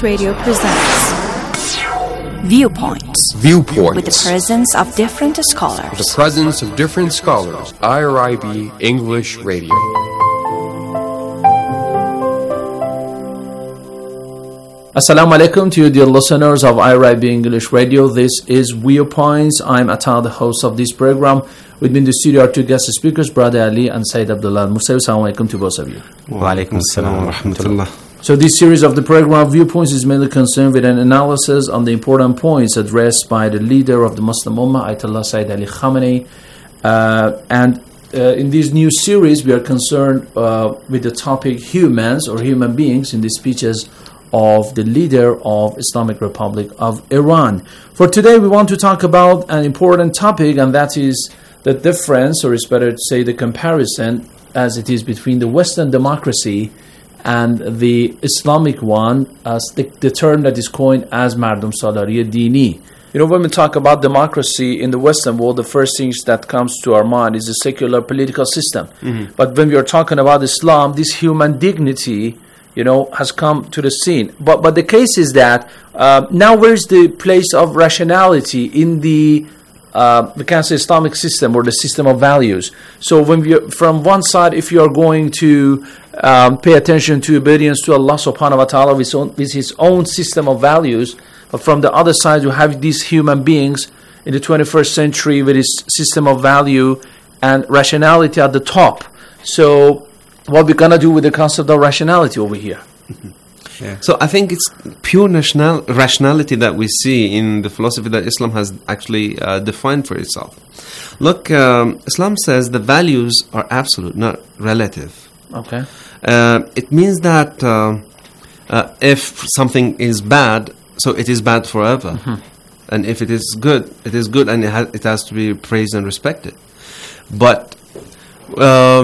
Radio presents Viewpoints. Viewpoints. With the presence of different scholars. The presence of different scholars. IRIB English Radio. Assalamu alaikum to you, dear listeners of IRIB English Radio. This is Viewpoints. I'm Atta, the host of this program. With me in the studio are two guest speakers, Brother Ali and Sayyid Abdullah Al-Musawi. Assalamu alaikum to both of you. Wa alaikum assalam wa rahmatullah. So this series of the program Viewpoints is mainly concerned with an analysis on the important points addressed by the leader of the Muslim Ummah, Ayatollah Sayyid Ali Khamenei. In this new series, we are concerned with the topic humans or human beings in the speeches of the leader of Islamic Republic of Iran. For today, we want to talk about an important topic, and that is the difference, or it's better to say the comparison, as it is between the Western democracy and the Islamic one, as the term that is coined as Mardum Salari Dini. You know, when we talk about democracy in the Western world, the first things that comes to our mind is a secular political system. Mm-hmm. But when we are talking about Islam, this human dignity, you know, has come to the scene. But the case is that now where's the place of rationality in the we can say Islamic system or the system of values? So when we, from one side, if you are going to pay attention to obedience to Allah subhanahu wa ta'ala with his own system of values, but from the other side you have these human beings in the 21st century with his system of value and rationality at the top. So what we're going to do with the concept of rationality over here? Yeah. So I think it's pure rationality that we see in the philosophy that Islam has actually defined for itself. Look, Islam says the values are absolute, not relative. Okay. It means that if something is bad, so it is bad forever. Mm-hmm. And if it is good, and it has to be praised and respected. But but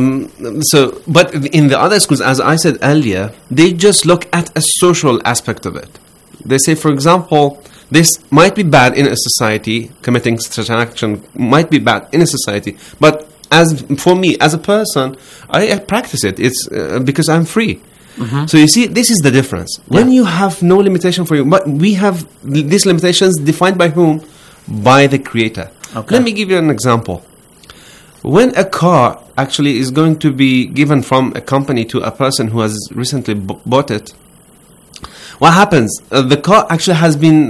in the other schools, as I said earlier, they just look at a social aspect of it. They say, for example, this might be bad in a society, committing such an action might be bad in a society, but as for me, as a person, I practice it. It's because I'm free. Mm-hmm. So you see, this is the difference. Yeah. When you have no limitation for you, but we have these limitations defined by whom? By the Creator. Okay. Let me give you an example. When a car actually is going to be given from a company to a person who has recently bought it, what happens? The car actually has been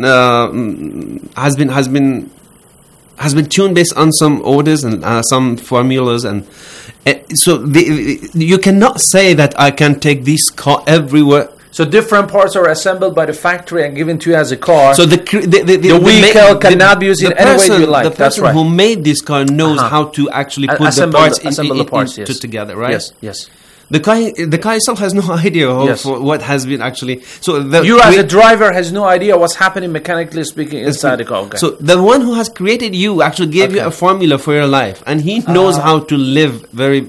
tuned based on some orders and some formulas, and so you cannot say that I can take this car everywhere. So different parts are assembled by the factory and given to you as a car. So the vehicle cannot be used in any way you like. The person who made this car knows how to actually put the parts together, right? Yes. The car itself has no idea of what has been actually. So you as a driver has no idea what's happening mechanically speaking inside the car. Okay. So the one who has created you actually gave you a formula for your life, and he knows how to live very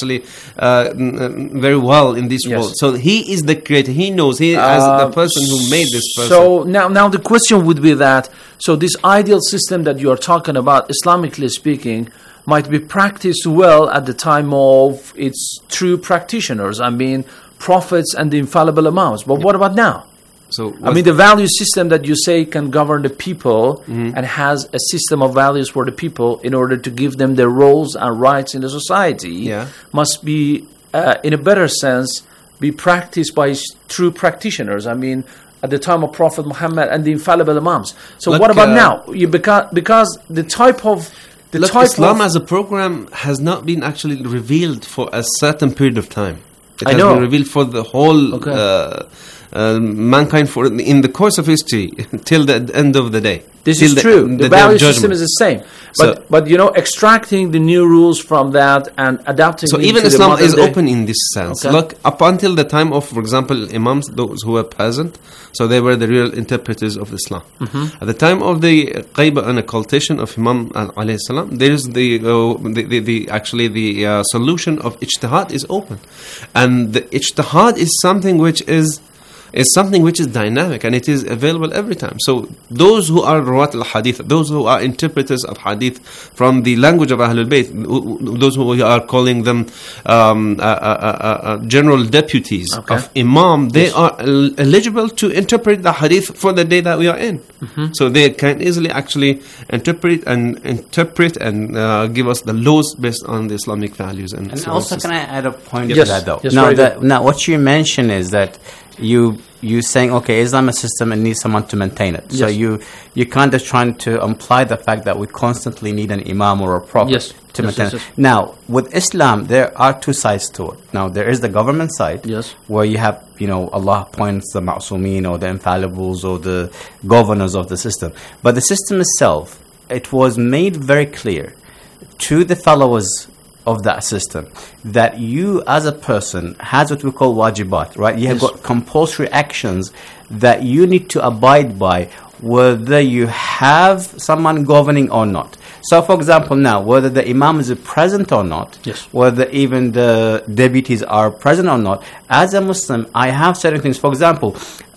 well in this world. So he is the creator. He knows. He as the person who made this person. So now the question would be that, so this ideal system that you are talking about, Islamically speaking, might be practiced well at the time of its true practitioners. I mean, prophets and the infallible imams. But what about now? So I mean, the value system that you say can govern the people and has a system of values for the people in order to give them their roles and rights in the society must be, in a better sense, be practiced by true practitioners. I mean, at the time of Prophet Muhammad and the infallible imams. So what about now? Because the type of Islam as a program has not been actually revealed for a certain period of time. It has been revealed for the whole mankind in the course of history till the end of the day. This is true. The value system is the same. But you know, extracting the new rules from that and adapting. So even Islam is open in this sense. Okay. Look, up until the time of, for example, imams, those who were present, so they were the real interpreters of Islam. Mm-hmm. At the time of the Qayba and occultation of Imam alayhi salam, there is the solution of ijtihad is open, and the ijtihad is something which is is something which is dynamic and it is available every time. So those who are Rawat al-Hadith, those who are interpreters of Hadith from the language of Ahlul Bayt, those who we are calling them general deputies of Imam, they are eligible to interpret the Hadith for the day that we are in. So they can easily actually interpret and give us the laws based on the Islamic values. And also, can I add a point Yes. to that, though? Yes, Now, what you mentioned is that you saying, okay, Islam is a system and needs someone to maintain it. So Yes. you kind of trying to imply the fact that we constantly need an imam or a prophet Yes. to Yes, maintain yes, it. yes. Now, with Islam, there are two sides to it. Now, there is the government side, Yes. where you have, Allah appoints the ma'sumin or the infallibles or the governors of the system. But the system itself, it was made very clear to the followers of that system that you as a person has what we call wajibat, right? You have Yes. got compulsory actions that you need to abide by, whether you have someone governing or not. So, for example, now, whether the imam is present or not, Yes. whether even the deputies are present or not, as a Muslim, I have certain things. For example,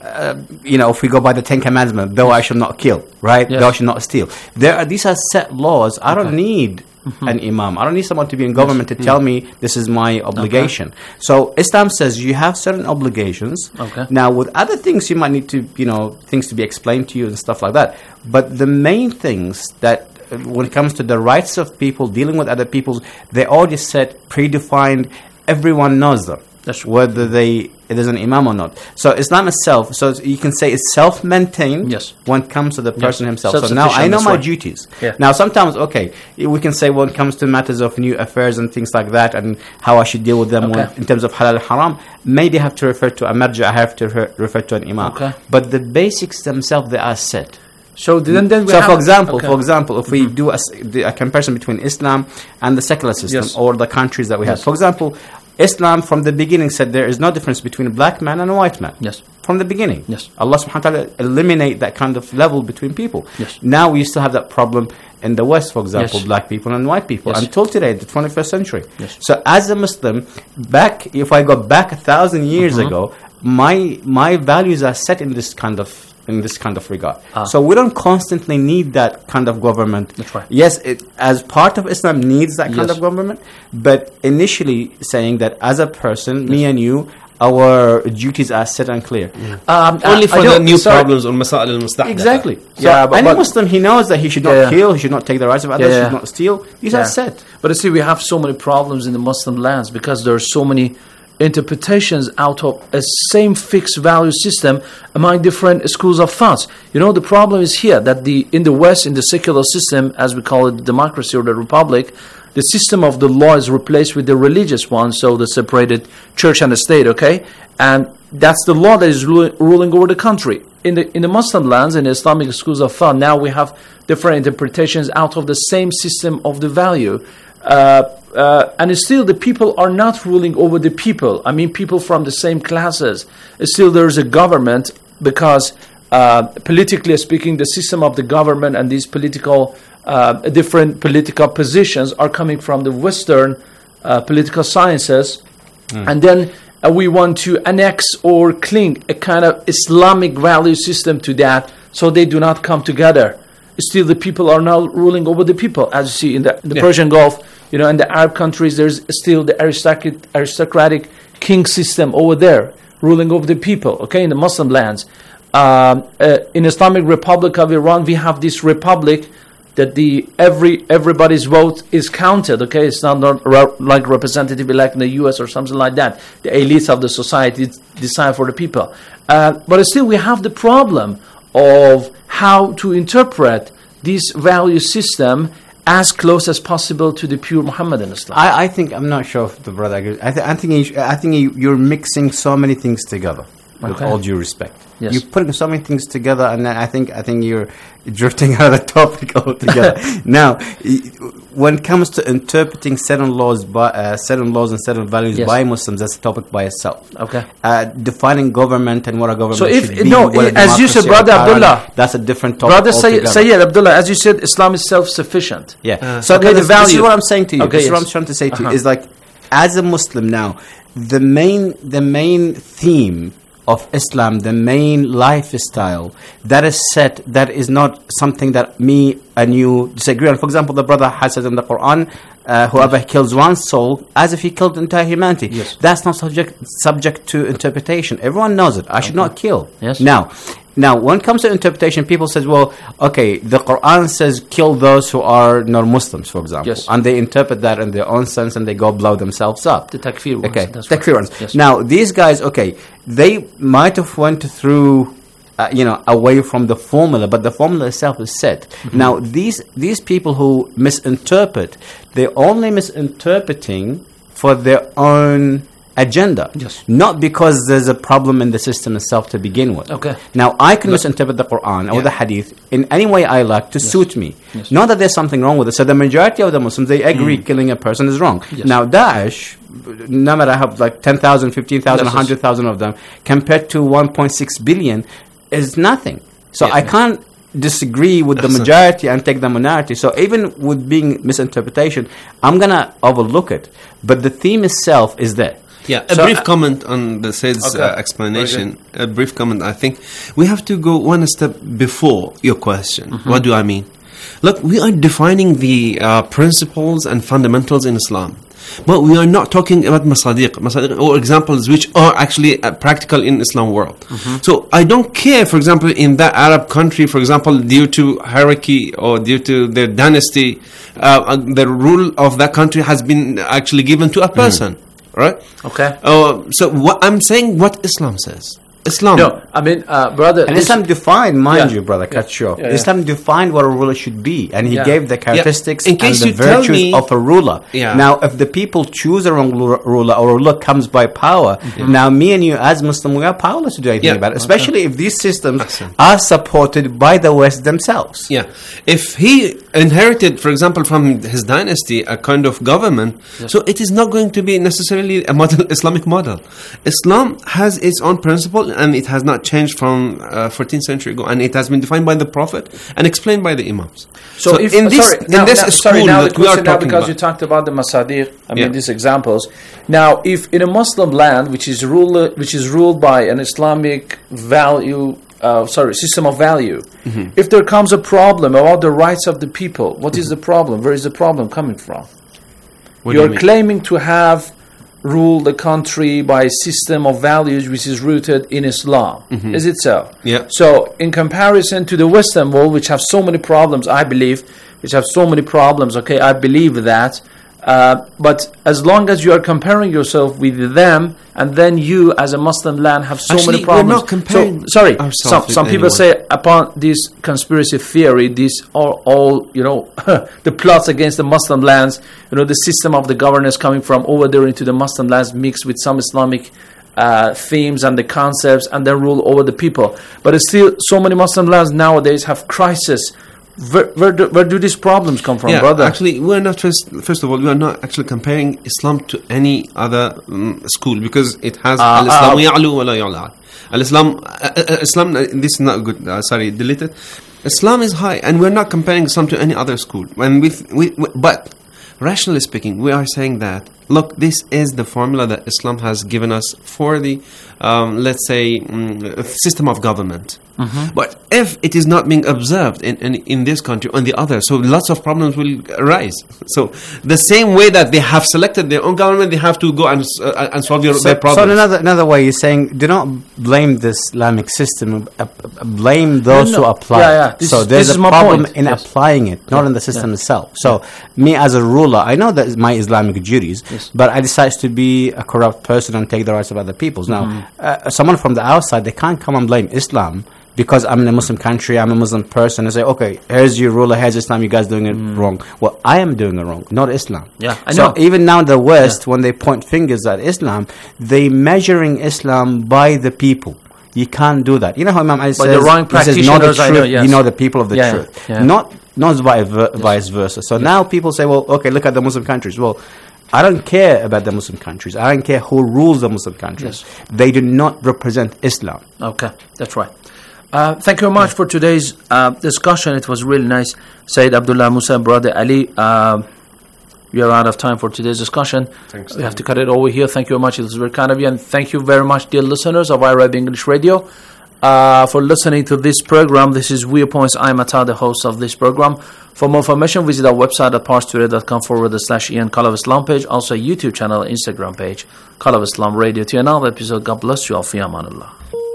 if we go by the Ten Commandments, though I shall not kill, right? Yes. Thou shall not steal. These are set laws. I don't need an imam. I don't need someone to be in government to tell me this is my obligation. So Islam says you have certain obligations. Okay. Now, with other things, you might need to, things to be explained to you and stuff like that. But the main things that, when it comes to the rights of people, dealing with other people, they're already set, predefined. Everyone knows them. That's right. Whether it is an imam or not. So Islam itself, so you can say it's self-maintained. Yes. When it comes to the person himself. So now Self-sufficient, I know that's my right. duties. Yeah. Now sometimes, we can say when it comes to matters of new affairs and things like that, and how I should deal with them in terms of halal and haram, maybe I have to refer to a marja, I have to refer to an imam. Okay. But the basics themselves, they are set. So then we So, have, for example, if we do a comparison between Islam and the secular system, Yes. or the countries that we have, Yes. for example, Islam from the beginning said there is no difference between a black man and a white man. Yes. From the beginning. Yes. Allah subhanahu wa ta'ala eliminate that kind of level between people. Yes. Now we still have that problem in the West, for example, Yes. black people and white people, Yes. until today, the 21st century. Yes. So as a Muslim, if I go back 1,000 years ago, my values are set in this kind of regard. So we don't constantly need that kind of government. That's right. Yes, it, as part of Islam needs that kind Yes. of government, but initially saying that as a person, me and you, our duties are set and clear. Only for the new problems or Masail al-Mustahdatha. Exactly. So Yeah, but- any but- Muslim, he knows that he should not Yeah. kill, he should not take the rights of others, Yeah. should not steal. These are set. But you see, we have so many problems in the Muslim lands because there are so many interpretations out of a same fixed value system among different schools of thoughts. The problem is here that in the West, in the secular system, as we call it, the democracy or the republic, the system of the law is replaced with the religious one, so the separated church and the state, okay? And that's the law that is ruling over the country. In the Muslim lands, in the Islamic schools of thought, now we have different interpretations out of the same system of the value. And still the people are not ruling over the people. I mean, people from the same classes. Still there's a government because politically speaking, the system of the government and these different political positions are coming from the Western political sciences. And then we want to annex or cling a kind of Islamic value system to that, so they do not come together. Still the people are now ruling over the people, as you see in the Persian Gulf. In the Arab countries, there's still the aristocratic king system over there, ruling over the people, okay, in the Muslim lands. In Islamic Republic of Iran, we have this republic that everybody's vote is counted, okay? It's not like representative elect in the US or something like that. The elites of the society decide for the people. But still, we have the problem of how to interpret this value system as close as possible to the pure Muhammadan Islam. I think, I'm not sure if the brother agrees. I think you're mixing so many things together, with Okay. all due respect. Yes. You're putting so many things together, and I think you're drifting out of the topic altogether. Now, when it comes to interpreting certain laws and certain values Yes. by Muslims, that's a topic by itself. Okay. Defining government and what a government So if- should be. no, what a as you said, democracy or Brother tyranny, Abdullah, that's a different topic Brother altogether. Sayyid Abdullah, as you said, Islam is self-sufficient. Yeah. So okay, the this value. is what I'm saying to you. Okay, This is what yes. I'm trying to say to you. Uh-huh. Is like, as a Muslim now, the main theme of Islam, the main lifestyle that is set, that is not something that me and you disagree on. For example, the brother has said in the Quran, whoever kills one soul, as if he killed entire humanity. Yes. That's not subject to interpretation. Everyone knows it. I should not kill. Yes. Now, when it comes to interpretation, people say, well, okay, the Quran says kill those who are non-Muslims, for example. Yes. And they interpret that in their own sense and they go blow themselves up. The takfir ones. Okay, That's takfir right. ones. Yes. Now, these guys, okay, they might have went through, away from the formula, but the formula itself is set. Mm-hmm. Now, these people who misinterpret, they're only misinterpreting for their own agenda. Yes. Not because there's a problem in the system itself to begin with. Okay. Now, I can misinterpret the Quran or the Hadith in any way I like to suit me. Yes. Not that there's something wrong with it. So the majority of the Muslims, they agree killing a person is wrong. Yes. Now, Daesh, no matter how, like 10,000, 15,000, Yes, 100,000 of them, compared to 1.6 billion, is nothing. So I can't disagree with the majority and take the minority. So even with being misinterpretation, I'm going to overlook it. But the theme itself is there. Yeah, a So, brief comment on the Said's explanation. A brief comment. I think we have to go one step before your question. What do I mean? Look, we are defining the principles and fundamentals in Islam. But we are not talking about masadiq or examples which are actually practical in Islam world. So I don't care, for example, in that Arab country, for example, due to hierarchy or due to their dynasty, the rule of that country has been actually given to a person. Right? Okay. So what I'm saying, what Islam says. Islam. No, I mean, brother. And Islam defined, mind Yeah. you, brother, cut you off. Yeah, yeah. Islam defined what a ruler should be, and he Yeah. gave the characteristics In and case the you tell virtues me- of a ruler. Yeah. Now, if the people choose a wrong ruler, or a ruler comes by power, now me and you as Muslim, we are powerless to do anything Yeah. about it, especially if these systems Excellent. are supported by the West themselves. Yeah. If he inherited, for example, from his dynasty, a kind of government, so it is not going to be necessarily a model, Islamic model. Islam has its own principle, and it has not changed from 14th century ago, and it has been defined by the Prophet and explained by the Imams. So if in this, now, in this now, school sorry, now that the we are question now, talking because about, you talked about the masadiq, I Yeah. mean these examples. Now, if in a Muslim land which is ruled by an Islamic system of value, if there comes a problem about the rights of the people, what is the problem? Where is the problem coming from? What do You're you mean? claiming to have ruled the country by a system of values which is rooted in Islam. Is it so? Yeah. So, in comparison to the Western world, which have so many problems, I believe, I believe that. But as long as you are comparing yourself with them, and then you, as a Muslim land, have so Actually, many problems. we're not comparing So, sorry, ourselves some with people anyone. say upon this conspiracy theory, these are all, the plots against the Muslim lands, the system of the governance coming from over there into the Muslim lands mixed with some Islamic themes and the concepts, and then rule over the people. But it's still, so many Muslim lands nowadays have crisis. Where do these problems come from, brother? Actually, we're not first of all, we are not actually comparing Islam to any other school, because it has al-Islam ya'lu wa la yu'la. Islam, this is not good. Sorry, delete it. Islam is high, and we're not comparing Islam to any other school. But rationally speaking, we are saying that, look, this is the formula that Islam has given us for the, let's say, system of government. But if it is not being observed in this country or in the other, so lots of problems will arise. So the same way that they have selected their own government, they have to go and solve their problems. So another way, you're saying, do not blame the Islamic system, blame those who apply it. Yeah. There's this a is my problem point. in applying it, not in the system itself. So me as a ruler, I know that is my Islamic duties, but I decide to be a corrupt person and take the rights of other people's. Now, someone from the outside, they can't come and blame Islam because I'm in a Muslim country, I'm a Muslim person, and say, okay, here's your ruler, here's Islam, you guys doing it wrong. Well, I am doing it wrong, not Islam. Yeah, I know. So even now the West, when they point fingers at Islam, they measuring Islam by the people. You can't do that. You know how Imam Ali says, the wrong he says, know the practitioners, I truth, know, yes. you know the people of the Yeah, truth. yeah. Not vice versa. So now people say, well, okay, look at the Muslim countries. Well, I don't care about the Muslim countries. I don't care who rules the Muslim countries. They do not represent Islam. Okay, that's right. Thank you very much for today's discussion. It was really nice. Sayyid Abdullah Musa, Brother Ali, We are out of time for today's discussion. Thanks, We have to cut it over here. Thank you very much. It was very kind of you. And thank you very much, dear listeners of IRIB English Radio, for listening to this program. This is Viewpoints. I'm Ata, the host of this program. For more information, visit our website at parstoday.com/Ian Call of Islam page. Also, a YouTube channel, Instagram page, Call of Islam Radio. To another episode. God bless you all. Fi amanillah.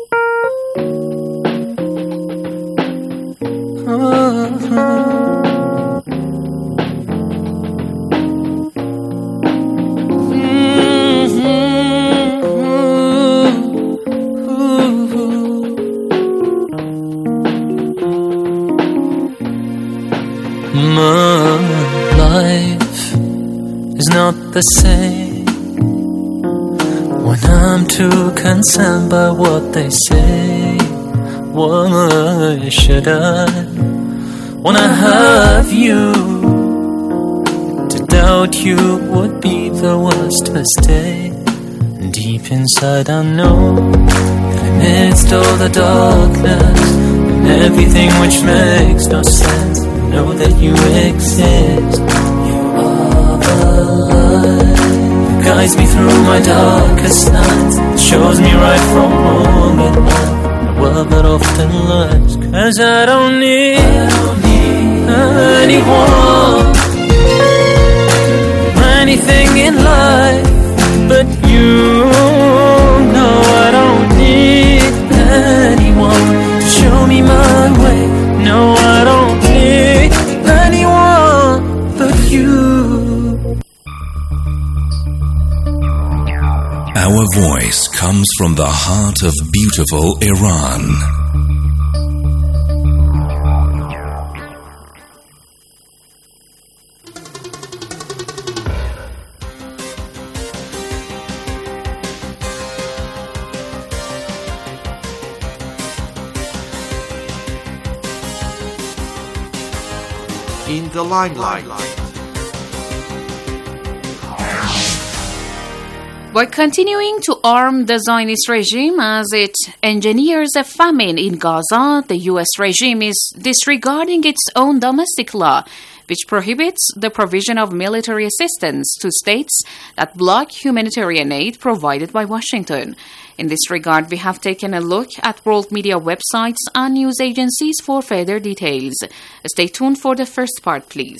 My life is not the same when I'm too concerned by what they say. Why should I, when I have you, to doubt you would be the worst mistake. Deep inside I know that amidst all the darkness and everything which makes no sense, know that you exist. You are the light, guides me through my darkest nights, shows me right from wrong at night. The world that often lies, 'cause I don't need anyone, anything in life but you. No, I don't need anyone to show me my way. No, I don't need anyone but you. Our voice comes from the heart of beautiful Iran. In the limelight. By continuing to arm the Zionist regime as it engineers a famine in Gaza, the U.S. regime is disregarding its own domestic law, which prohibits the provision of military assistance to states that block humanitarian aid provided by Washington. In this regard, we have taken a look at world media websites and news agencies for further details. Stay tuned for the first part, please.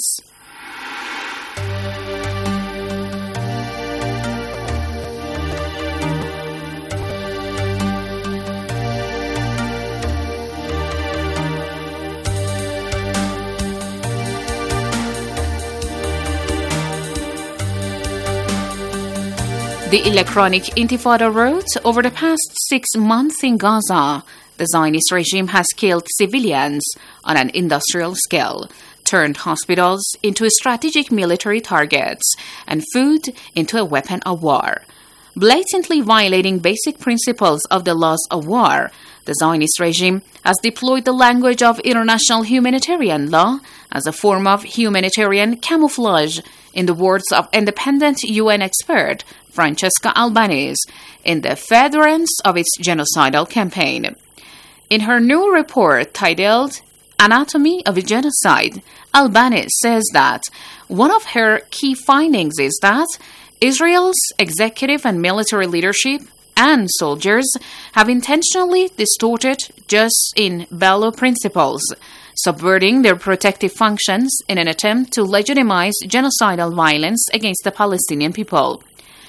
The Electronic Intifada wrote, over the past 6 months in Gaza, the Zionist regime has killed civilians on an industrial scale, turned hospitals into strategic military targets, and food into a weapon of war. Blatantly violating basic principles of the laws of war, the Zionist regime has deployed the language of international humanitarian law as a form of humanitarian camouflage, in the words of independent UN expert Francesca Albanese, in the furtherance of its genocidal campaign. In her new report titled Anatomy of a Genocide, Albanese says that one of her key findings is that Israel's executive and military leadership and soldiers have intentionally distorted jus in bello principles, subverting their protective functions in an attempt to legitimize genocidal violence against the Palestinian people.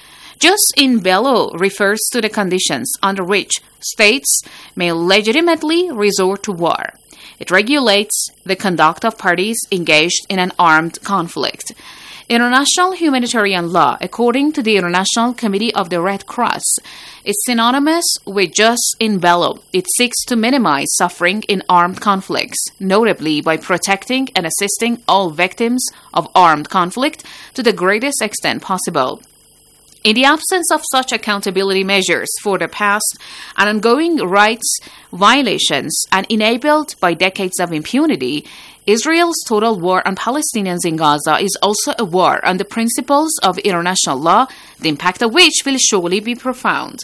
Jus in bello refers to the conditions under which states may legitimately resort to war. It regulates the conduct of parties engaged in an armed conflict. International humanitarian law, according to the International Committee of the Red Cross, is synonymous with jus in bello. It seeks to minimize suffering in armed conflicts, notably by protecting and assisting all victims of armed conflict to the greatest extent possible. In the absence of such accountability measures for the past and ongoing rights violations and enabled by decades of impunity, Israel's total war on Palestinians in Gaza is also a war on the principles of international law, the impact of which will surely be profound.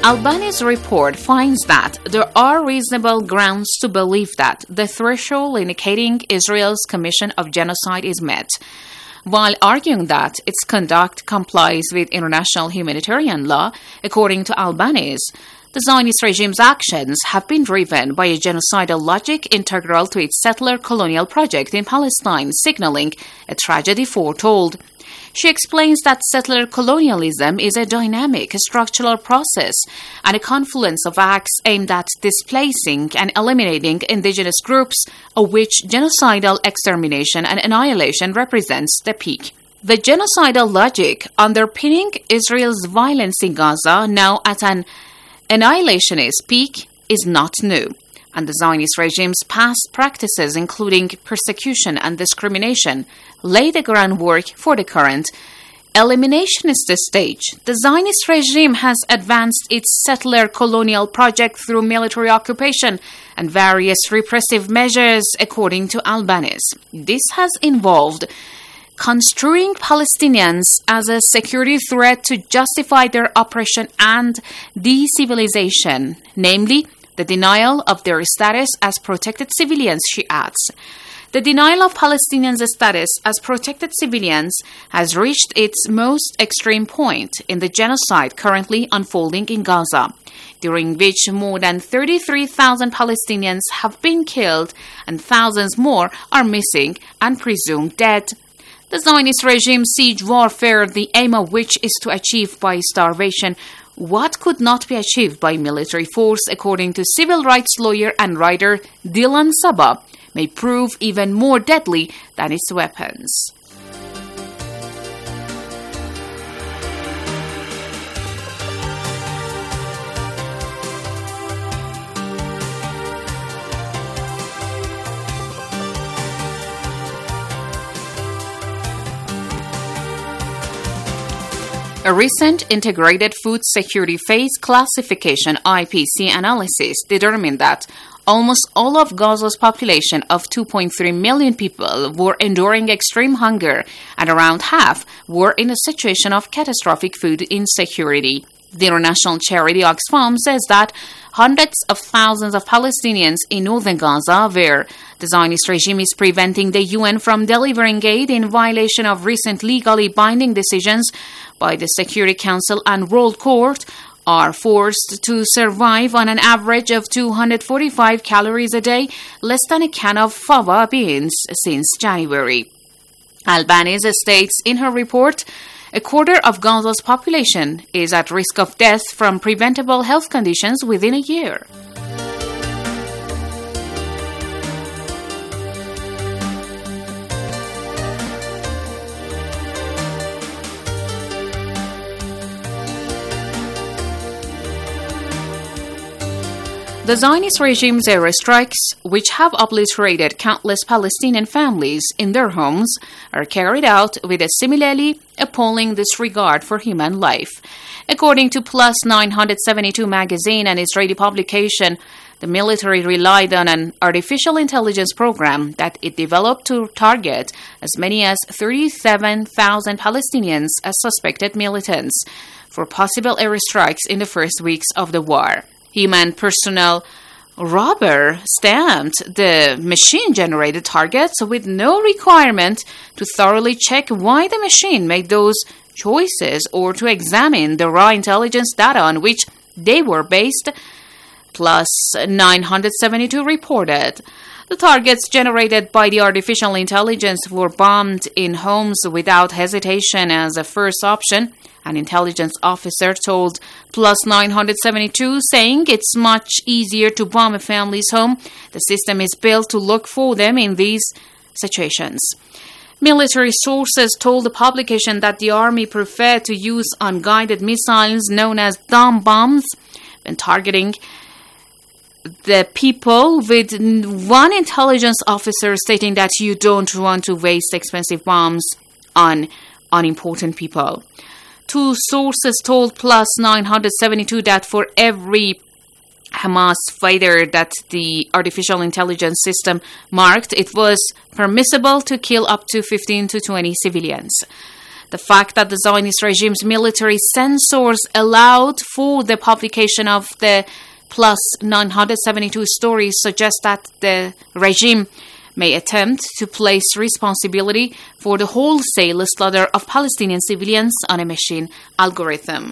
Albani's report finds that there are reasonable grounds to believe that the threshold indicating Israel's commission of genocide is met, while arguing that its conduct complies with international humanitarian law. According to Albanese, the Zionist regime's actions have been driven by a genocidal logic integral to its settler colonial project in Palestine, signaling a tragedy foretold. She explains that settler colonialism is a dynamic structural process and a confluence of acts aimed at displacing and eliminating indigenous groups, of which genocidal extermination and annihilation represents the peak. The genocidal logic underpinning Israel's violence in Gaza, now at an annihilationist peak, is not new, and the Zionist regime's past practices, including persecution and discrimination, lay the groundwork for the current eliminationist stage. The Zionist regime has advanced its settler colonial project through military occupation and various repressive measures, according to Albanese. This has involved construing Palestinians as a security threat to justify their oppression and decivilization, namely the denial of their status as protected civilians, she adds. The denial of Palestinians' status as protected civilians has reached its most extreme point in the genocide currently unfolding in Gaza, during which more than 33,000 Palestinians have been killed and thousands more are missing and presumed dead. The Zionist regime's siege warfare, the aim of which is to achieve by starvation what could not be achieved by military force, according to civil rights lawyer and writer Dylan Saba, may prove even more deadly than its weapons. A recent Integrated Food Security Phase Classification (IPC) analysis determined that almost all of Gaza's population of 2.3 million people were enduring extreme hunger, and around half were in a situation of catastrophic food insecurity. The international charity Oxfam says that hundreds of thousands of Palestinians in northern Gaza, where the Zionist regime is preventing the UN from delivering aid in violation of recent legally binding decisions by the Security Council and World Court, are forced to survive on an average of 245 calories a day, less than a can of fava beans since January. Albanese states in her report, a quarter of Gaza's population is at risk of death from preventable health conditions within a year. The Zionist regime's airstrikes, which have obliterated countless Palestinian families in their homes, are carried out with a similarly appalling disregard for human life. According to Plus 972 magazine, an Israeli publication, the military relied on an artificial intelligence program that it developed to target as many as 37,000 Palestinians as suspected militants for possible airstrikes in the first weeks of the war. Human personnel rubber stamped the machine-generated targets with no requirement to thoroughly check why the machine made those choices or to examine the raw intelligence data on which they were based, Plus 972 reported. The targets generated by the artificial intelligence were bombed in homes without hesitation as a first option, an intelligence officer told Plus 972, saying it's much easier to bomb a family's home. The system is built to look for them in these situations. Military sources told the publication that the army preferred to use unguided missiles known as dome bombs when targeting the people, with one intelligence officer stating that you don't want to waste expensive bombs on unimportant people. Two sources told Plus 972 that for every Hamas fighter that the artificial intelligence system marked, it was permissible to kill up to 15 to 20 civilians. The fact that the Zionist regime's military censors allowed for the publication of the plus 972 stories suggests that the regime may attempt to place responsibility for the wholesale slaughter of Palestinian civilians on a machine algorithm.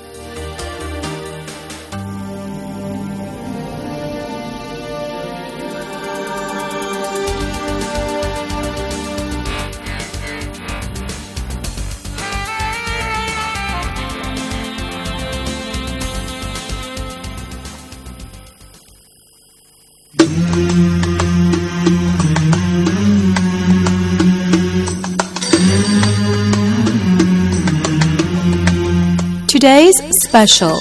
Today's special.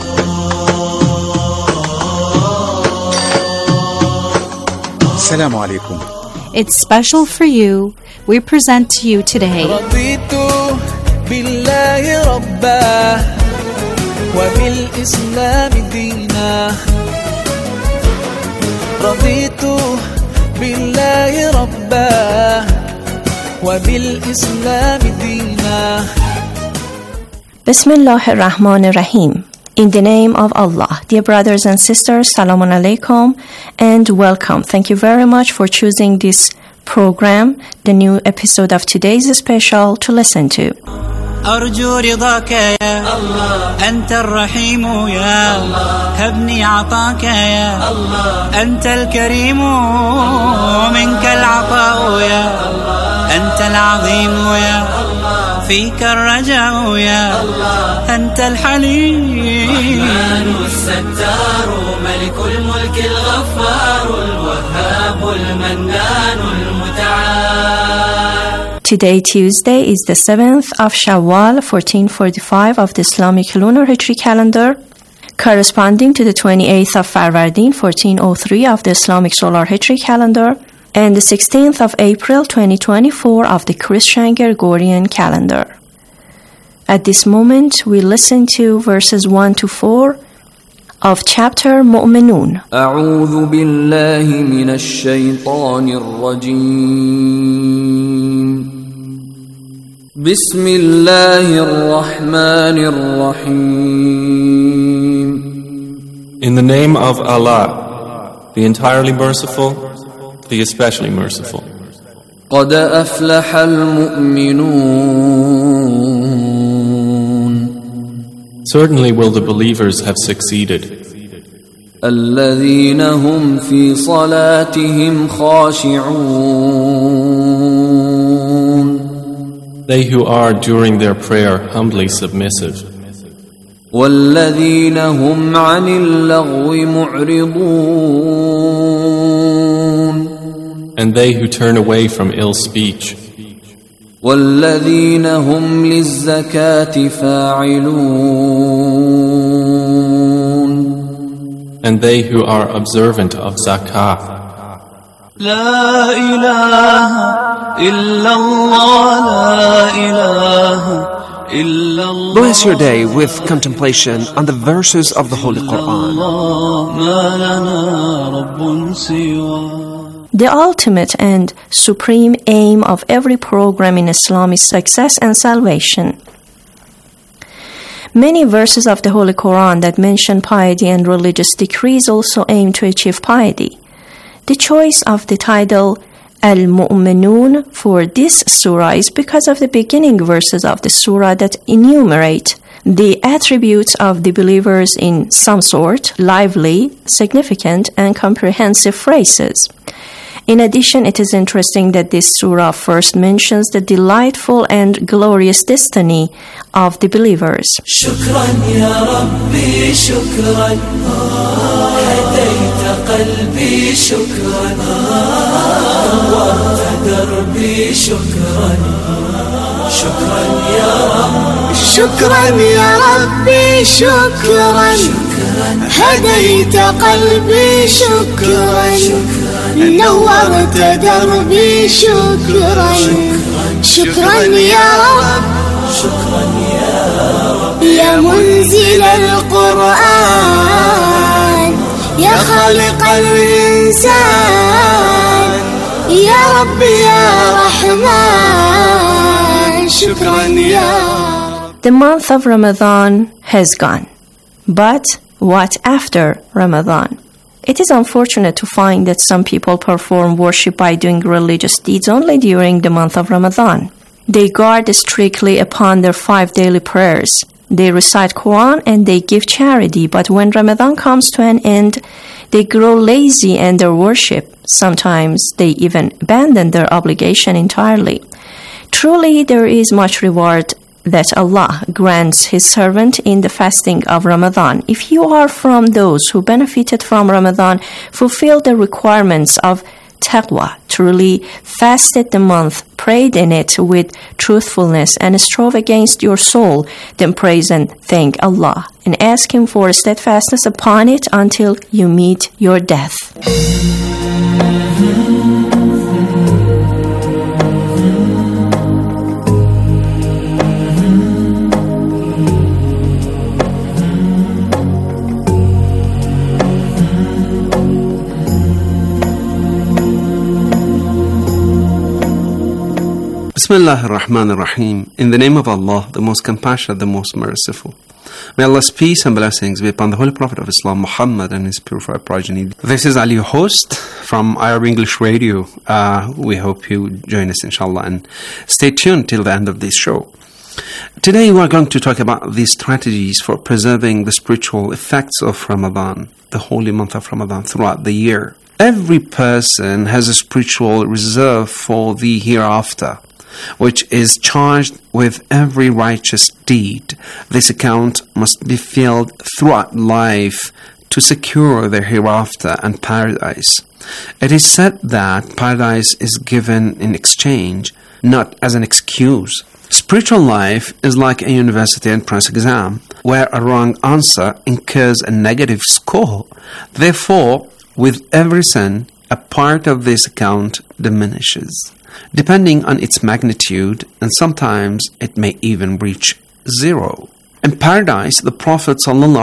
Assalamu alaikum. It's special for you. We present to you today. رضيت بالله ربا وبالإسلام دينا رضيت بالله ربا وبالإسلام دينا Bismillah ar-Rahman ar-Rahim. In the name of Allah, dear brothers and sisters, Salamun Alaikum and welcome. Thank you very much for choosing this program, the new episode of today's special to listen to. أرجو رضاك يا الله أنت الرحيم يا الله هبني عطاك يا الله أنت الكريم منك العطاء يا الله أنت العظيم يا الله فيك الرجاء يا الله أنت الحليم الرحمن الستار ملك الملك الغفار الوهاب المنان المتعال. Today, Tuesday, is the 7th of Shawwal, 1445 of the Islamic lunar Hijri calendar, corresponding to the 28th of Farvardin, 1403 of the Islamic solar Hijri calendar, and the 16th of April, 2024 of the Christian Gregorian calendar. At this moment, we listen to verses 1 to 4 of chapter Mu'minun. أعوذ بالله من الشيطان الرجيم بسم الله الرحمن الرحيم. In the name of Allah, the entirely merciful, the especially merciful. قد أفلح المؤمنون. Certainly will the believers have succeeded. الذين هم في صلاتهم خاشعون. They who are during their prayer humbly submissive. والذين هم عن اللغو معرضون. And they who turn away from ill speech. والذين هم للزكاة فاعلون. And they who are observant of zakah. لا إله إلا الله لا إله إلا الله. Bless your day with contemplation on the verses of the Holy Quran. ما لنا رب سوى. The ultimate and supreme aim of every program in Islam is success and salvation. Many verses of the Holy Quran that mention piety and religious decrees also aim to achieve piety. The choice of the title Al-Mu'minun for this surah is because of the beginning verses of the surah that enumerate the attributes of the believers in some sort, lively, significant, and comprehensive phrases. In addition, it is interesting that this surah first mentions the delightful and glorious destiny of the believers. شكرا يا ربي شكرا هديت قلبي شكرا نورت دربي شكرا شكرا يا رب شكرا يا ربي شكرا هديت قلبي شكرا نورت دربي شكرا شكرا يا رب شكرا يا رب يا منزل القرآن يا خالق الإنسان يا رب يا رحمن شكرا يا رب. The month of Ramadan has gone. But what after Ramadan? It is unfortunate to find that some people perform worship by doing religious deeds only during the month of Ramadan. They guard strictly upon their 5 daily prayers. They recite Quran and they give charity, but when Ramadan comes to an end, they grow lazy in their worship. Sometimes they even abandon their obligation entirely. Truly, there is much reward that Allah grants His servant in the fasting of Ramadan. If you are from those who benefited from Ramadan, fulfill the requirements of taqwa, truly fasted the month, prayed in it with truthfulness, and strove against your soul, then praise and thank Allah, and ask Him for steadfastness upon it until you meet your death. Bismillah ar-Rahman ar-Rahim. In the name of Allah, the most compassionate, the most merciful. May Allah's peace and blessings be upon the Holy Prophet of Islam, Muhammad, and his purified progeny. This is Ali, your host from Arab English Radio. We hope you join us, inshallah, and stay tuned till the end of this show. Today we are going to talk about the strategies for preserving the spiritual effects of Ramadan, the holy month of Ramadan, throughout the year. Every person has a spiritual reserve for the hereafter, which is charged with every righteous deed. This account must be filled throughout life to secure the hereafter and paradise. It is said that paradise is given in exchange, not as an excuse. Spiritual life is like a university entrance exam, where a wrong answer incurs a negative score. Therefore, with every sin, a part of this account diminishes, depending on its magnitude, and sometimes it may even reach 0. In paradise, the Prophet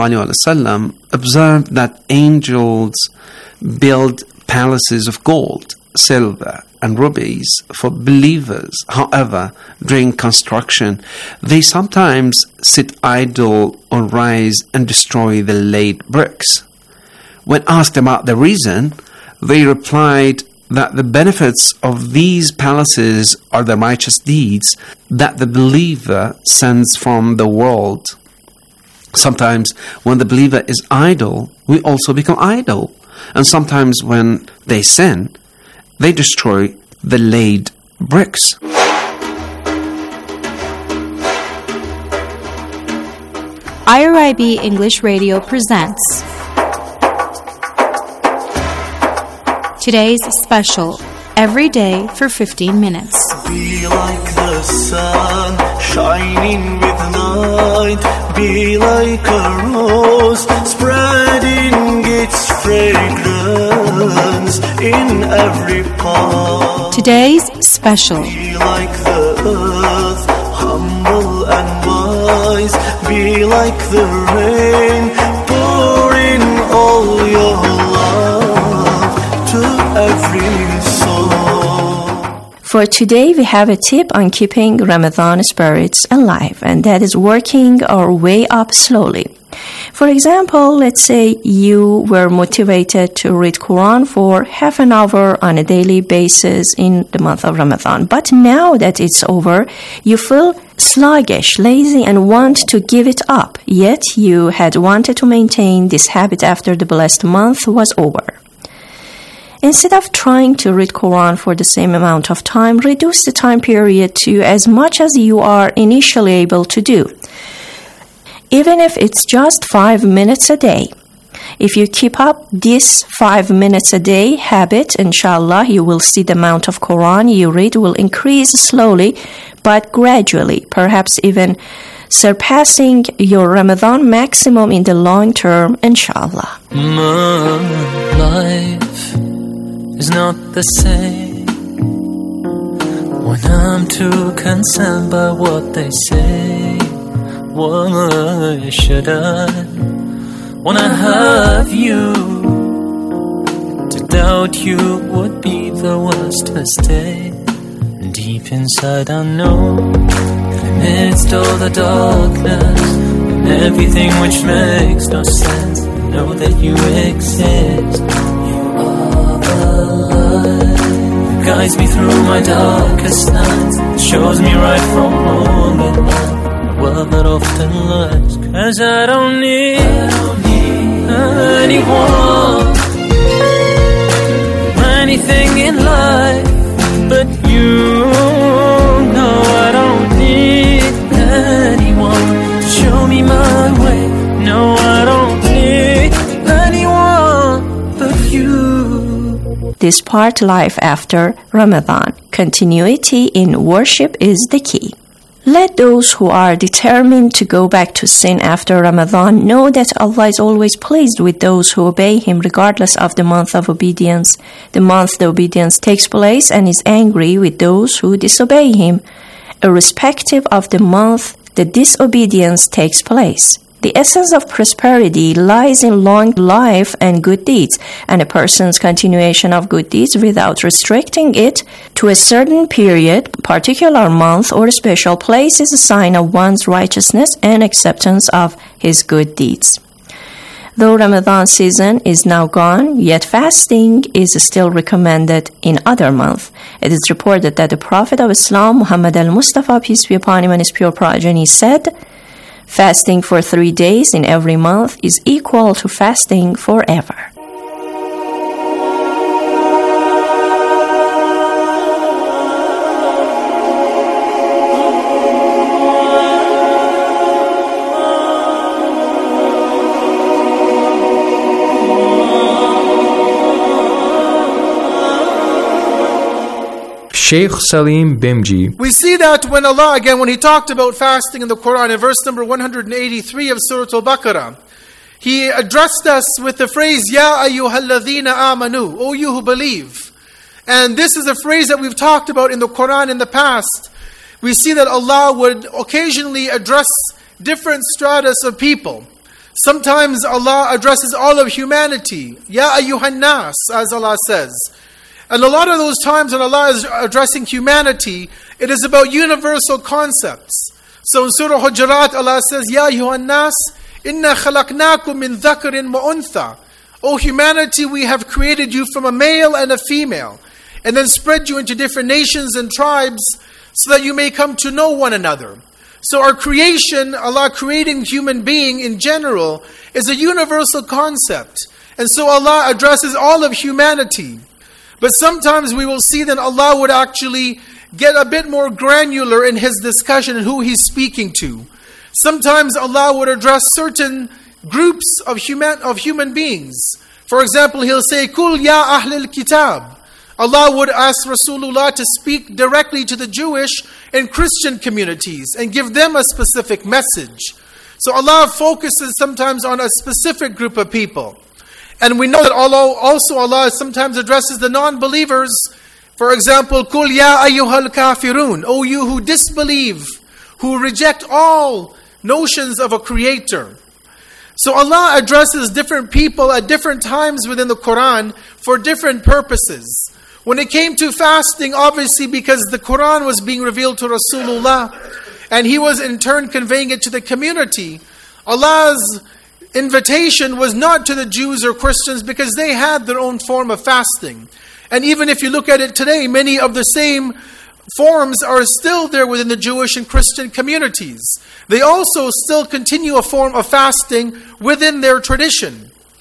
ﷺ observed that angels build palaces of gold, silver, and rubies for believers. However, during construction, they sometimes sit idle or rise and destroy the laid bricks. When asked about the reason, they replied that the benefits of these palaces are the righteous deeds that the believer sends from the world. Sometimes when the believer is idle, we also become idle. And sometimes when they sin, they destroy the laid bricks. IRIB English Radio presents today's special, every day for 15 minutes. Be like the sun, shining with light. Be like a rose, spreading its fragrance in every part. Today's special. Be like the earth, humble and wise. Be like the rain, pouring all your love to every soul. For today, we have a tip on keeping Ramadan spirits alive, and that is working our way up slowly. For example, let's say you were motivated to read Quran for half an hour on a daily basis in the month of Ramadan. But now that it's over, you feel sluggish, lazy, and want to give it up. Yet you had wanted to maintain this habit after the blessed month was over. Instead of trying to read Quran for the same amount of time, reduce the time period to as much as you are initially able to do. Even if it's just 5 minutes a day. If you keep up this 5 minutes a day habit, inshallah, you will see the amount of Quran you read will increase slowly but gradually, perhaps even surpassing your Ramadan maximum in the long term, inshallah. My life is not the same when I'm too concerned by what they say. Why should I, when I have you, to doubt you would be the worst mistake. And deep inside I know that amidst all the darkness and everything which makes no sense, I know that you exist. You are the light that guides me through my darkest nights, shows me right from wrong at night, the world that often lies. 'Cause I don't need anyone, anything in life but you. No, I don't need anyone to show me my way. No, I don't need anyone but you. This part life after Ramadan. Continuity in worship is the key. Let those who are determined to go back to sin after Ramadan know that Allah is always pleased with those who obey Him regardless of the month of obedience, the month the obedience takes place, and is angry with those who disobey Him, irrespective of the month the disobedience takes place. The essence of prosperity lies in long life and good deeds, and a person's continuation of good deeds without restricting it to a certain period, particular month, or special place is a sign of one's righteousness and acceptance of his good deeds. Though Ramadan season is now gone, yet fasting is still recommended in other months. It is reported that the Prophet of Islam, Muhammad al-Mustafa, peace be upon him and his pure progeny, said, "Fasting for 3 days in every month is equal to fasting forever." Sheikh Salim Bimji. We see that when Allah, again, when He talked about fasting in the Quran, in verse number 183 of Surah Al-Baqarah, He addressed us with the phrase, Ya ayyuhalladhina amanu, O you who believe. And this is a phrase that we've talked about in the Quran in the past. We see that Allah would occasionally address different stratas of people. Sometimes Allah addresses all of humanity, Ya ayyuhannas, as Allah says. And a lot of those times when Allah is addressing humanity, it is about universal concepts. So in Surah Hujurat, Allah says, Ya ayyuhan nas, inna khalaqnakum min dhakarin wa untha. O humanity, we have created you from a male and a female, and then spread you into different nations and tribes so that you may come to know one another. So our creation, Allah creating human being in general, is a universal concept. And so Allah addresses all of humanity. But sometimes we will see that Allah would actually get a bit more granular in His discussion and who He's speaking to. Sometimes Allah would address certain groups of human beings. For example, He'll say, Kul ya ahlil kitab. Allah would ask Rasulullah to speak directly to the Jewish and Christian communities and give them a specific message. So Allah focuses sometimes on a specific group of people. And we know that also Allah sometimes addresses the non-believers. For example, Kul ya ayyuhal kafirun, O you who disbelieve, who reject all notions of a creator. So Allah addresses different people at different times within the Quran for different purposes. When it came to fasting, obviously because the Quran was being revealed to Rasulullah, and he was in turn conveying it to the community, Allah's invitation was not to the Jews or Christians because they had their own form of fasting. And even if you look at it today, many of the same forms are still there within the Jewish and Christian communities. They also still continue a form of fasting within their tradition.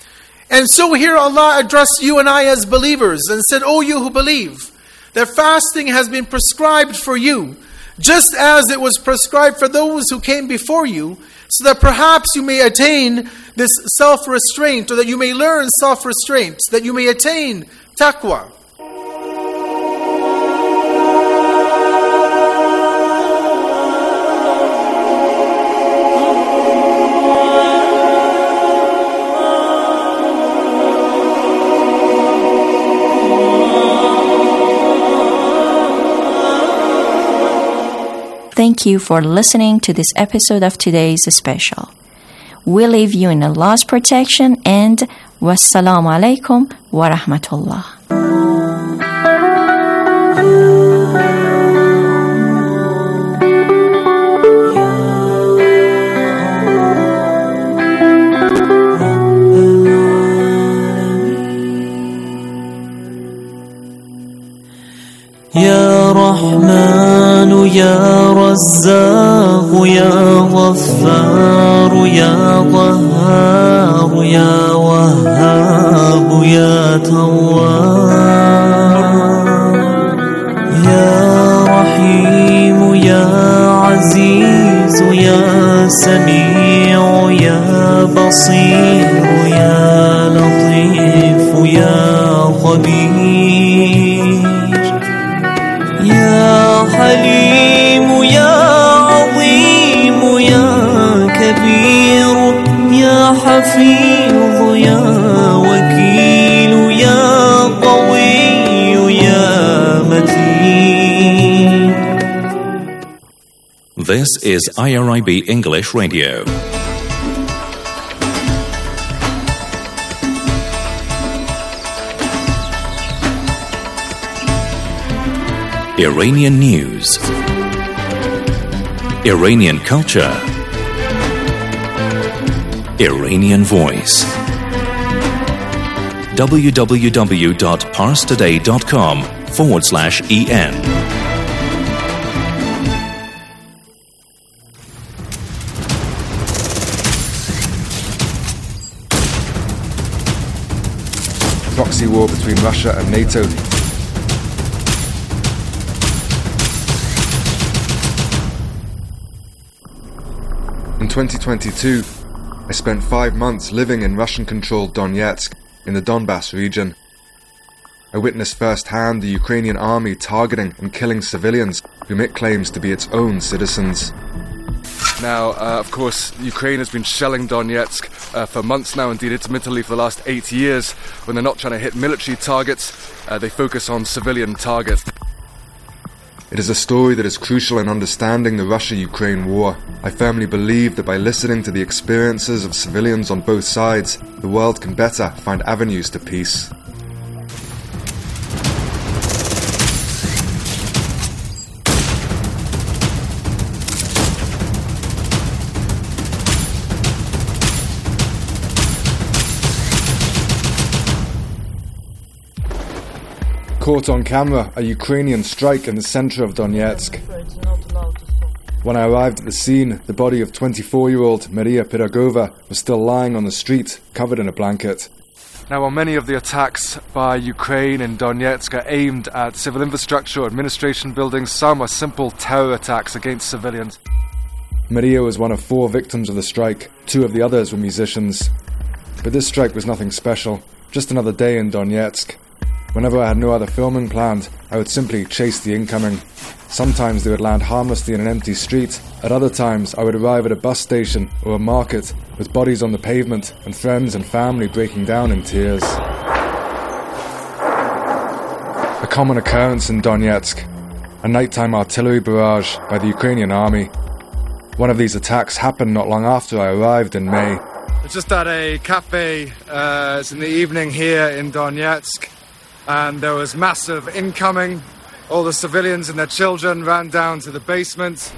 And so here Allah addressed you and I as believers and said, O you who believe, that fasting has been prescribed for you, just as it was prescribed for those who came before you, so that perhaps you may attain this self-restraint, or that you may learn self-restraint, that you may attain taqwa. Thank you for listening to this episode of today's special. We leave you in Allah's protection, and wassalamu alaikum wa rahmatullah. رحمن يا رزاق يا غفار يا قهار يا وهاب يا تواب يا رحيم يا عزيز يا سميع يا بصير يا لطيف يا خبير يا حليم يا عظيم يا كبير يا حفيظ يا وكيل يا قوي يا متين. This is IRIB English Radio. Iranian news, Iranian culture, Iranian voice. www.parstoday.com/en. Proxy war between Russia and NATO. In 2022, I spent 5 months living in Russian-controlled Donetsk in the Donbass region. I witnessed firsthand the Ukrainian army targeting and killing civilians whom it claims to be its own citizens. Now, of course, Ukraine has been shelling Donetsk for months now, indeed intermittently for the last 8 years. When they're not trying to hit military targets, they focus on civilian targets. It is a story that is crucial in understanding the Russia-Ukraine war. I firmly believe that by listening to the experiences of civilians on both sides, the world can better find avenues to peace. Caught on camera, a Ukrainian strike in the center of Donetsk. When I arrived at the scene, the body of 24-year-old Maria Pirogova was still lying on the street, covered in a blanket. Now, while many of the attacks by Ukraine in Donetsk are aimed at civil infrastructure or administration buildings, some are simple terror attacks against civilians. Maria was one of 4 victims of the strike. 2 of the others were musicians. But this strike was nothing special, just another day in Donetsk. Whenever I had no other filming planned, I would simply chase the incoming. Sometimes they would land harmlessly in an empty street. At other times, I would arrive at a bus station or a market with bodies on the pavement and friends and family breaking down in tears. A common occurrence in Donetsk, a nighttime artillery barrage by the Ukrainian army. One of these attacks happened not long after I arrived in May. It's just at a cafe. It's in the evening here in Donetsk. And there was massive incoming. All the civilians and their children ran down to the basement.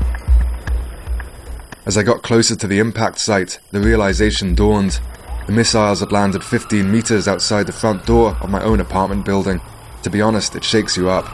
As I got closer to the impact site, the realization dawned. The missiles had landed 15 meters outside the front door of my own apartment building. To be honest, it shakes you up.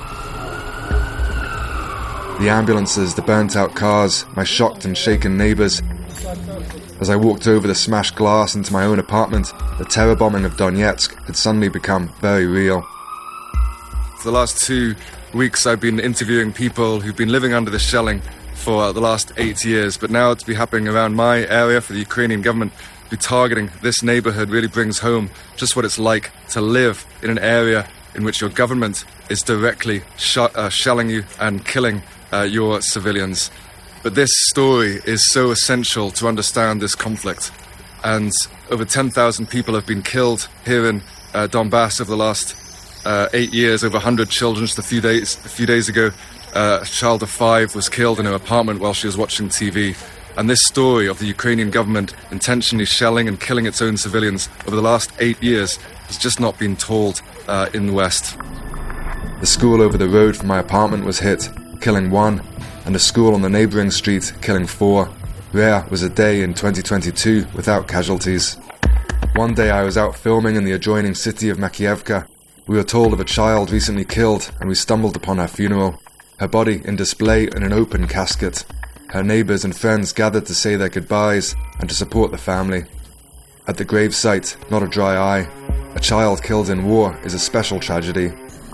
The ambulances, the burnt-out cars, my shocked and shaken neighbors. As I walked over the smashed glass into my own apartment, the terror bombing of Donetsk had suddenly become very real. For the last 2 weeks, I've been interviewing people who've been living under the shelling for the last 8 years, but now to be happening around my area for the Ukrainian government to be targeting this neighborhood really brings home just what it's like to live in an area in which your government is directly shelling you and killing your civilians. But this story is so essential to understand this conflict. And over 10,000 people have been killed here in Donbass over the last 8 years, over 100 children. Just a few days ago, a child of 5 was killed in her apartment while she was watching TV. And this story of the Ukrainian government intentionally shelling and killing its own civilians over the last 8 years has just not been told in the West. The school over the road from my apartment was hit, killing 1. And a school on the neighbouring street, killing 4. Rare was a day in 2022 without casualties. One day I was out filming in the adjoining city of Makiivka. We were told of a child recently killed, and we stumbled upon her funeral. Her body in display in an open casket. Her neighbours and friends gathered to say their goodbyes and to support the family. At the gravesite, not a dry eye. A child killed in war is a special tragedy.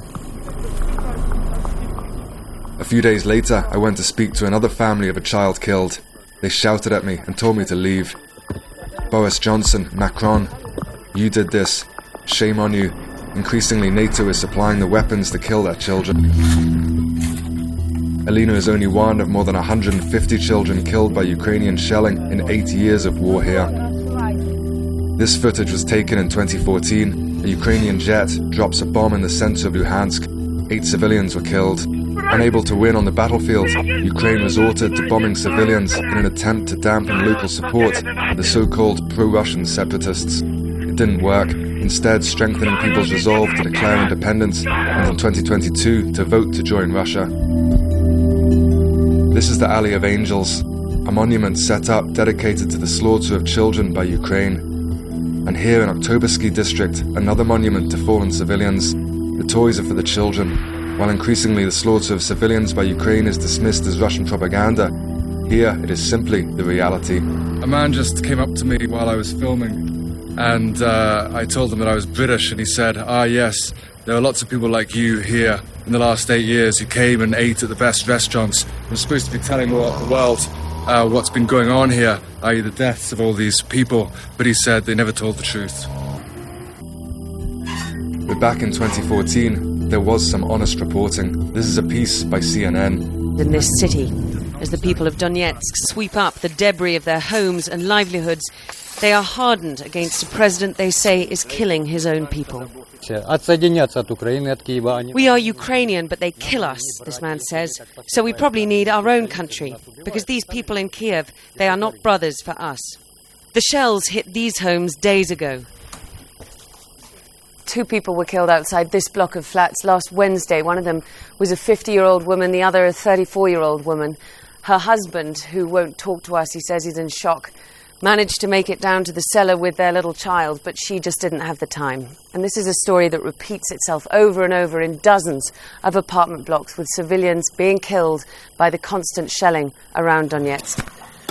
A few days later, I went to speak to another family of a child killed. They shouted at me and told me to leave. Boris Johnson, Macron, you did this. Shame on you. Increasingly, NATO is supplying the weapons to kill their children. Alina is only one of more than 150 children killed by Ukrainian shelling in 8 years of war here. This footage was taken in 2014. A Ukrainian jet drops a bomb in the center of Luhansk. 8 civilians were killed. Unable to win on the battlefield, Ukraine resorted to bombing civilians in an attempt to dampen local support for the so-called pro-Russian separatists. It didn't work, instead strengthening people's resolve to declare independence and in 2022 to vote to join Russia. This is the Alley of Angels, a monument set up dedicated to the slaughter of children by Ukraine. And here in Oktobersky district, another monument to fallen civilians. The toys are for the children. While increasingly the slaughter of civilians by Ukraine is dismissed as Russian propaganda, here it is simply the reality. A man just came up to me while I was filming, and I told him that I was British, and he said, yes, there are lots of people like you here in the last 8 years who came and ate at the best restaurants. I'm supposed to be telling the world what's been going on here, i.e. the deaths of all these people, but he said they never told the truth. But back in 2014, there was some honest reporting. This is a piece by CNN. In this city, as the people of Donetsk sweep up the debris of their homes and livelihoods, they are hardened against a president they say is killing his own people. We are Ukrainian, but they kill us, this man says. So we probably need our own country, because these people in Kiev, they are not brothers for us. The shells hit these homes days ago. 2 people were killed outside this block of flats last Wednesday. One of them was a 50-year-old woman, the other a 34-year-old woman. Her husband, who won't talk to us, he says he's in shock, managed to make it down to the cellar with their little child, but she just didn't have the time. And this is a story that repeats itself over and over in dozens of apartment blocks, with civilians being killed by the constant shelling around Donetsk.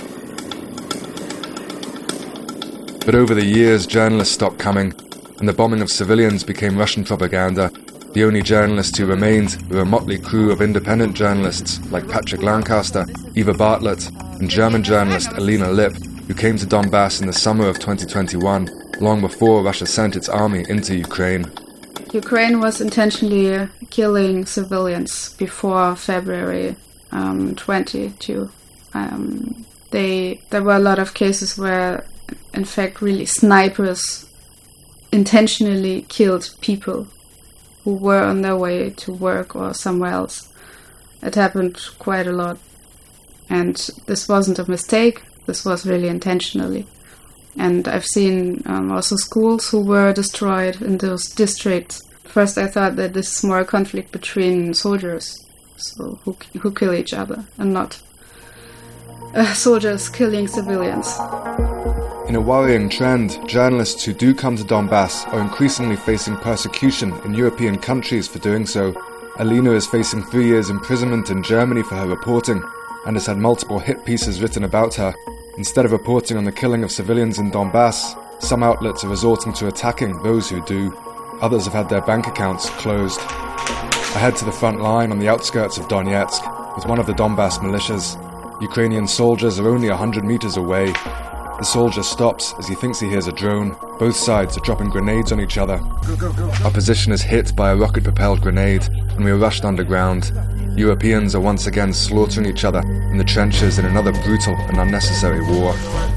But over the years, journalists stopped coming, and the bombing of civilians became Russian propaganda. The only journalists who remained were a motley crew of independent journalists like Patrick Lancaster, Eva Bartlett, and German journalist Alina Lipp, who came to Donbass in the summer of 2021, long before Russia sent its army into Ukraine. Ukraine was intentionally killing civilians before February 22. There were a lot of cases where, in fact, really snipers intentionally killed people who were on their way to work or somewhere else. It happened quite a lot. And this wasn't a mistake, this was really intentionally. And I've seen also schools who were destroyed in those districts. First I thought that this is more a conflict between soldiers, so who kill each other, and not soldiers killing civilians. In a worrying trend, journalists who do come to Donbass are increasingly facing persecution in European countries for doing so. Alina is facing 3 years imprisonment in Germany for her reporting, and has had multiple hit pieces written about her. Instead of reporting on the killing of civilians in Donbass, some outlets are resorting to attacking those who do. Others have had their bank accounts closed. I head to the front line on the outskirts of Donetsk with one of the Donbass militias. Ukrainian soldiers are only 100 meters away. The soldier stops as he thinks he hears a drone. Both sides are dropping grenades on each other. Our position is hit by a rocket-propelled grenade, and we are rushed underground. Europeans are once again slaughtering each other in the trenches in another brutal and unnecessary war.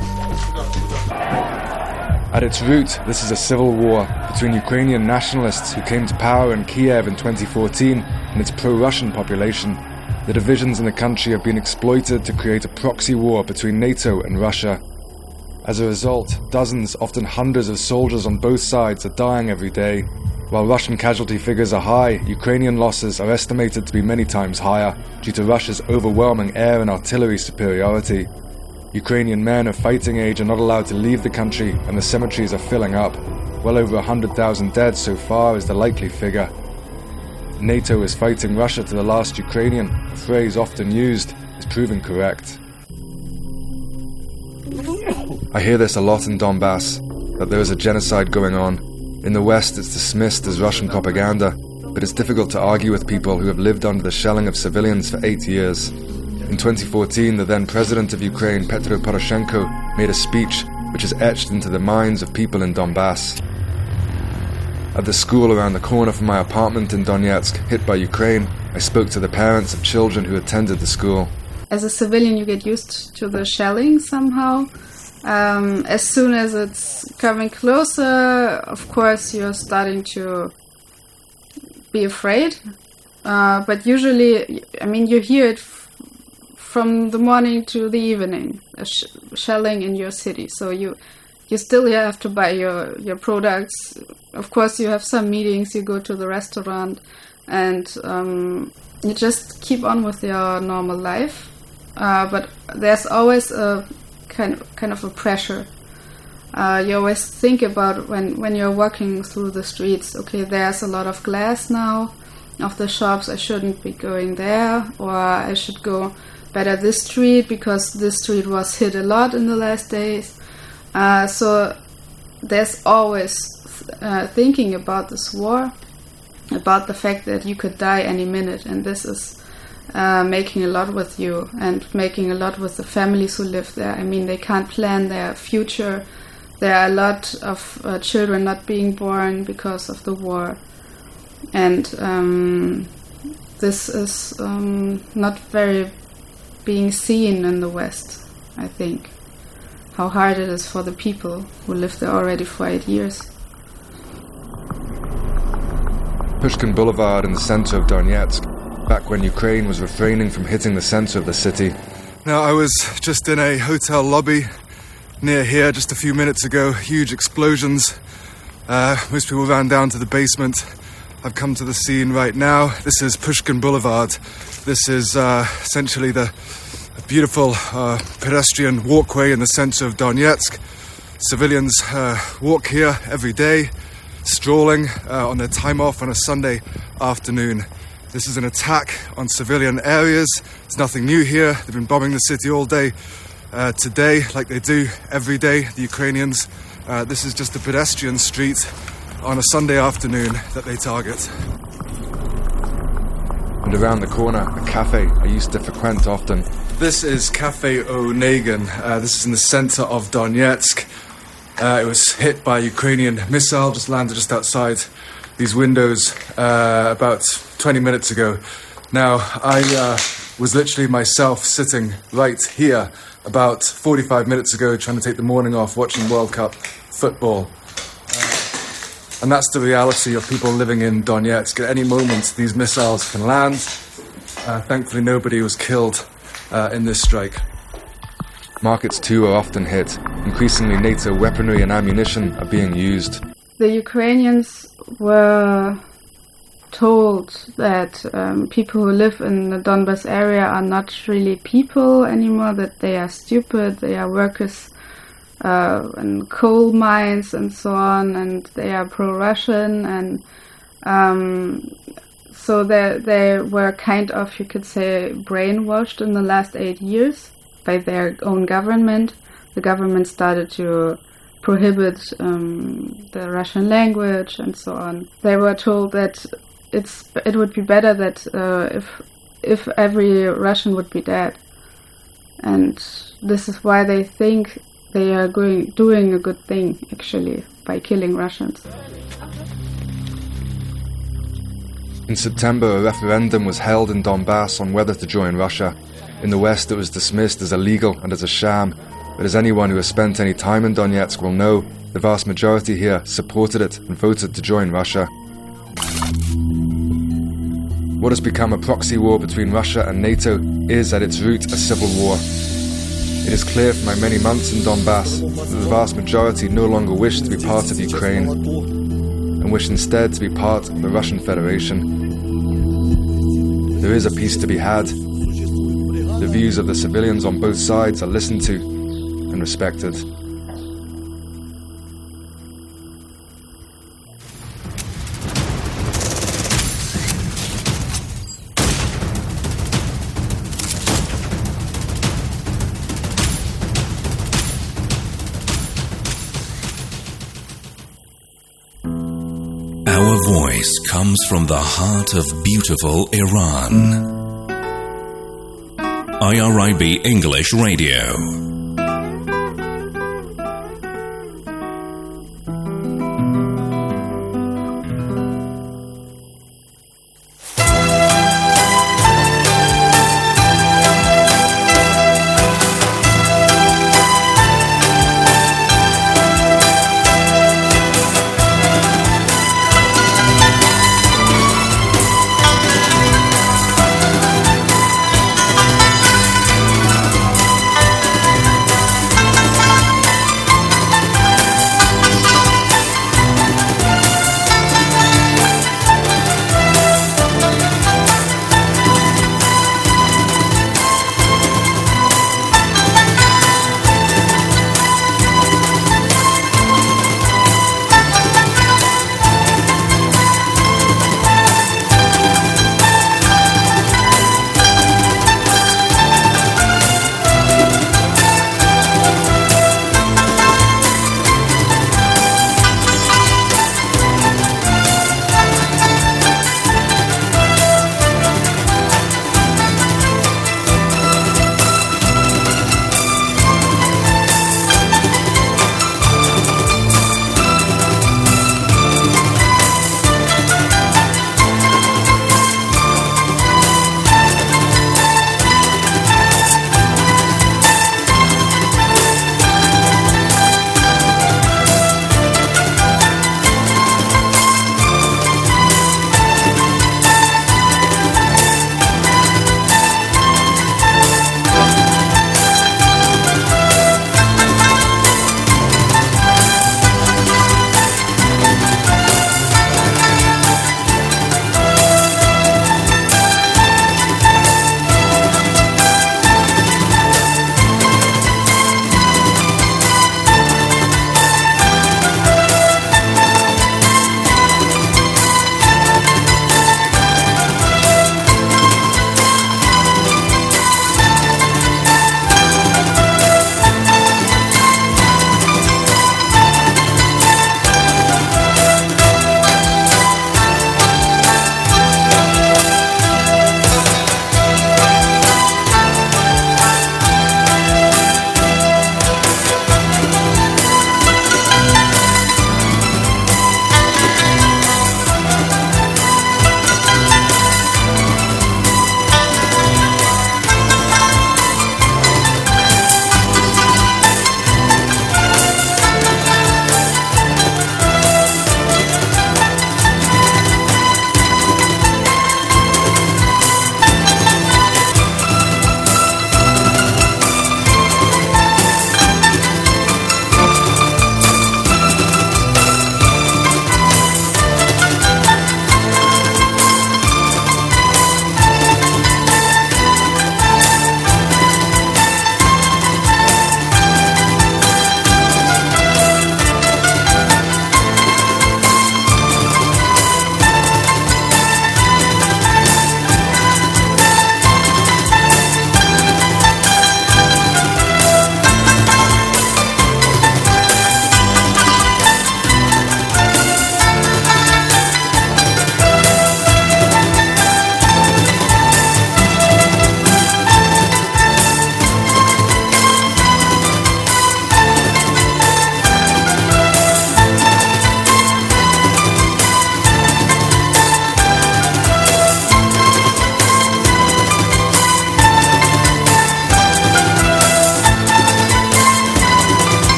At its root, this is a civil war between Ukrainian nationalists who came to power in Kiev in 2014 and its pro-Russian population. The divisions in the country have been exploited to create a proxy war between NATO and Russia. As a result, dozens, often hundreds of soldiers on both sides are dying every day. While Russian casualty figures are high, Ukrainian losses are estimated to be many times higher due to Russia's overwhelming air and artillery superiority. Ukrainian men of fighting age are not allowed to leave the country, and the cemeteries are filling up. Well over 100,000 dead so far is the likely figure. NATO is fighting Russia to the last Ukrainian, a phrase often used, is proving correct. I hear this a lot in Donbass, that there is a genocide going on. In the West it's dismissed as Russian propaganda, but it's difficult to argue with people who have lived under the shelling of civilians for 8 years. In 2014, the then president of Ukraine, Petro Poroshenko, made a speech which is etched into the minds of people in Donbass. At the school around the corner from my apartment in Donetsk, hit by Ukraine, I spoke to the parents of children who attended the school. As a civilian, you get used to the shelling somehow. As soon as it's coming closer, of course, you're starting to be afraid. But usually, you hear it from the morning to the evening, shelling in your city. So you still have to buy your products. Of course, you have some meetings, you go to the restaurant, and you just keep on with your normal life. But there's always a kind of a pressure. You always think about when you're walking through the streets, okay, there's a lot of glass now of the shops, I shouldn't be going there, or I should go better this street because this street was hit a lot in the last days. So there's always thinking about this war, about the fact that you could die any minute, and this is making a lot with you and making a lot with the families who live there. They can't plan their future. There are a lot of children not being born because of the war. And this is not very being seen in the West, I think. How hard it is for the people who live there already for 8 years. Pushkin Boulevard in the center of Donetsk, back when Ukraine was refraining from hitting the center of the city. Now, I was just in a hotel lobby near here just a few minutes ago. Huge explosions. Most people ran down to the basement. I've come to the scene right now. This is Pushkin Boulevard. This is essentially the beautiful pedestrian walkway in the center of Donetsk. Civilians walk here every day, strolling on their time off on a Sunday afternoon. This is an attack on civilian areas. It's nothing new here. They've been bombing the city all day today, like they do every day, the Ukrainians. This is just a pedestrian street on a Sunday afternoon that they target. And around the corner, a cafe I used to frequent often. This is Cafe Onegin. This is in the center of Donetsk. It was hit by a Ukrainian missile, just landed just outside these windows about 20 minutes ago. Now, I was literally myself sitting right here about 45 minutes ago trying to take the morning off watching World Cup football. And that's the reality of people living in Donetsk. At any moment, these missiles can land. Thankfully, nobody was killed in this strike. Markets too are often hit. Increasingly, NATO weaponry and ammunition are being used. The Ukrainians were told that people who live in the Donbas area are not really people anymore, that they are stupid, they are workers in coal mines and so on, and they are pro-Russian, and so they were kind of, you could say, brainwashed in the last 8 years by their own government. The government started to prohibit the Russian language and so on. They were told that it would be better that if every Russian would be dead, and this is why they think they are doing a good thing actually by killing Russians. In September, a referendum was held in Donbass on whether to join Russia. In the West, it was dismissed as illegal and as a sham, but as anyone who has spent any time in Donetsk will know, the vast majority here supported it and voted to join Russia. What has become a proxy war between Russia and NATO is at its root a civil war. It is clear from my many months in Donbass that the vast majority no longer wish to be part of Ukraine and wish instead to be part of the Russian Federation. There is a peace to be had. The views of the civilians on both sides are listened to and respected. voice comes from the heart of beautiful Iran. IRIB English Radio.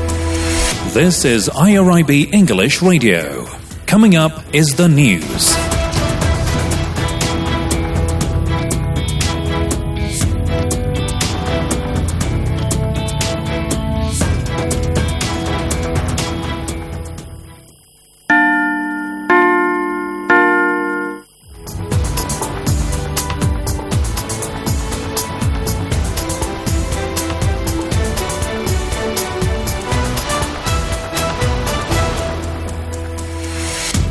This is IRIB English Radio. Coming up is the news.